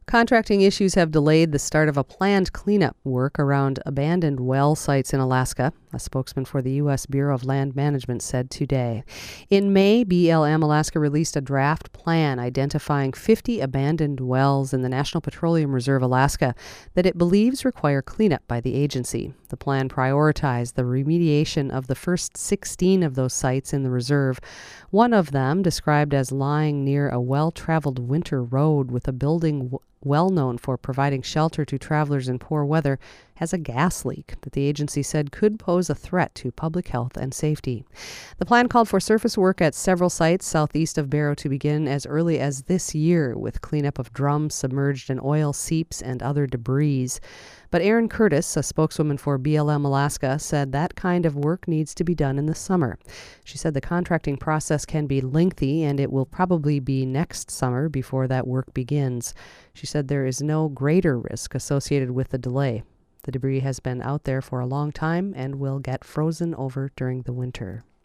Contracting issues have delayed the start of a planned cleanup work around abandoned well sites in Alaska, a spokesman for the U.S. Bureau of Land Management said today. In May, BLM Alaska released a draft plan identifying 50 abandoned wells in the National Petroleum Reserve Alaska that it believes require cleanup by the agency. The plan prioritized the remediation of the first 16 of those sites in the reserve. One of them, described as lying near a well-traveled winter road with a building well known for providing shelter to travelers in poor weather, has a gas leak that the agency said could pose a threat to public health and safety. The plan called for surface work at several sites southeast of Barrow to begin as early as this year, with cleanup of drums submerged in oil seeps and other debris. But Erin Curtis, a spokeswoman for BLM Alaska, said that kind of work needs to be done in the summer. She said the contracting process can be lengthy and it will probably be next summer before that work begins. She said there is no greater risk associated with the delay. The debris has been out there for a long time and will get frozen over during the winter.